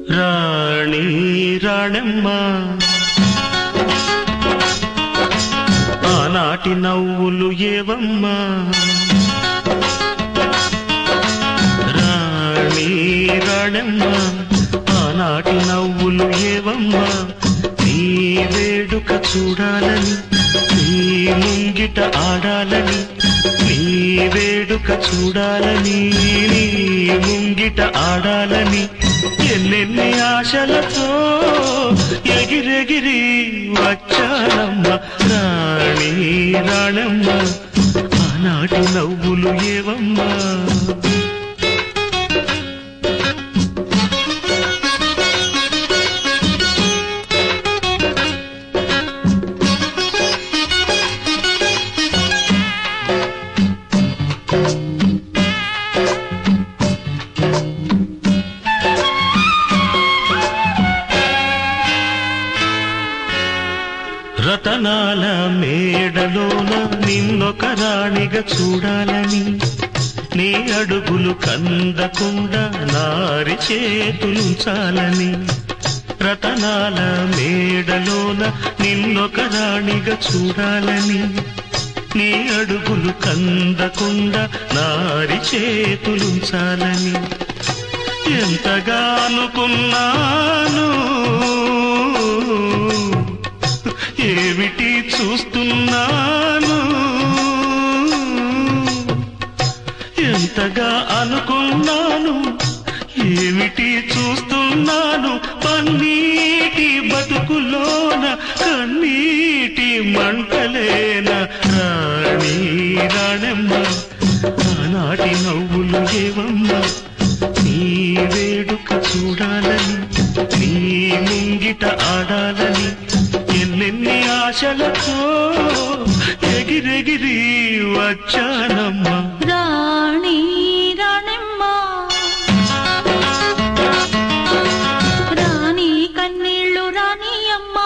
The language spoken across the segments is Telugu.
రాణి రాణమ్మ ఆనాటి నవ్వులు ఏవమ్మా రాణి రాణమ్మ ఆనాటి నవ్వులు ఏవమ్మా నీ వేడుక చూడాలని నీ ముంగిట ఆడాలని నీ వేడుక చూడాలని నీ ముంగిట ఆడాలని ఎన్నెన్ని ఆశలతో ఎగిరెగిరి వచ్చానమ్మ రాణి రాణమ్మ ఆనాటి నవ్వులు ఏవమ్మా రతనాల మేడలోన నిన్నొక రాణిగా చూడాలని నీ అడుగులు కందకుండా నారి చేతులుంచాలని రతనాల మేడలోన నిన్నొక రాణిగా చూడాలని నీ అడుగులు కందకుండా నారి చేతులుంచాలని ఎంతగా అనుకున్నాను ఏమిటి చూస్తున్నాను ఎంతగా అనుకున్నాను ఏమిటి చూస్తున్నాను పన్నీటి బతుకులోన కన్నీటి మంటలేన రాణి రాణమ్మ ఆనాటి నవ్వులు ఏవమ్మా నీ వేడుక చూడాలని నీ ముంగిట ఆడాలని ఎన్నెన్ని ఆశలతో ఎగిరెగిరి వచ్చానమ్మా రాణి రాణమ్మ రాణి కన్నీళ్ళు రాణి అమ్మ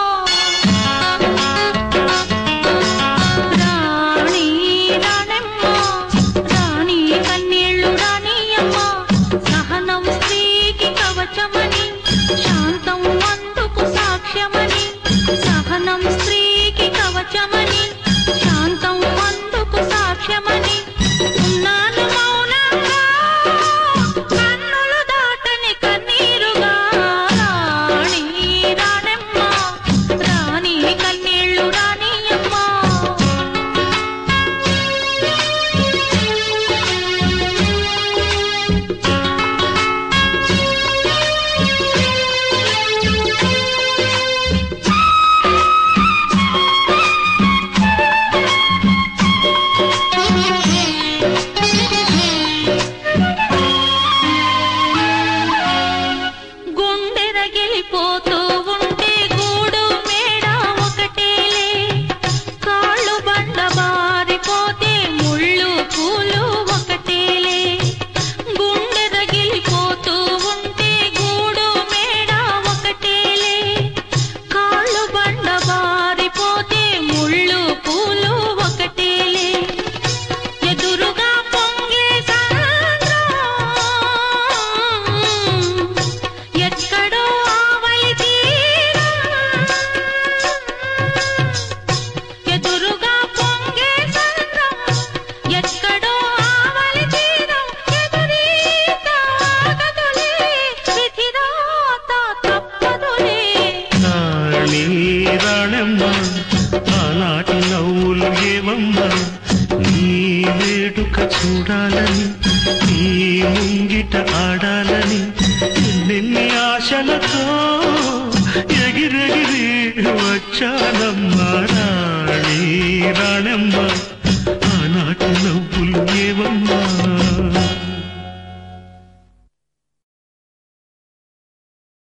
రాణి రాణమ్మ రాణి కన్నీళ్ళు రాణి అమ్మ సహనం స్త్రీకి కవచమని శాంతం అందుకు సాక్ష్యమని సహనం స్త్రీకి కవచమని శాంతం అందుకు సాక్ష్యమని ఉన్నాను మౌనంగా కన్నులు దాటని కన్నీరుగా రాణి రాణమ్మ రాణి కన్నీళ్ళు రాణి అమ్మ పోతూ ఉంటే గూడు మేడ ఒకటేలే కాళ్ళు బండ బారిపోతే ముళ్ళు పూలు ఒకటేలే గుండె రగిలిపోతూ ఉంటే గూడు మేడ ఒకటేలే కాళ్ళు బండ బారిపోతే ముళ్ళు పూలు ఒకటేలే ఎదురుగా పొంగే సంద్రం ఎక్కడో ఎదురుగా పొంగే సంద్రం ఎక్కడో ఆవలి తీరం ఎదురీత ఆగదులే విధిరాత తప్పదులే రాణి రాణమ్మ ఆనాటి నవ్వులు ఏవమ్మా నీ వేడుక చూడాలని నీ ముంగిట ఆడాలని ఎన్నెన్ని ఆశలతో ఎగిరెగిరి వచ్చానమ్మా రాణి రాణమ్మ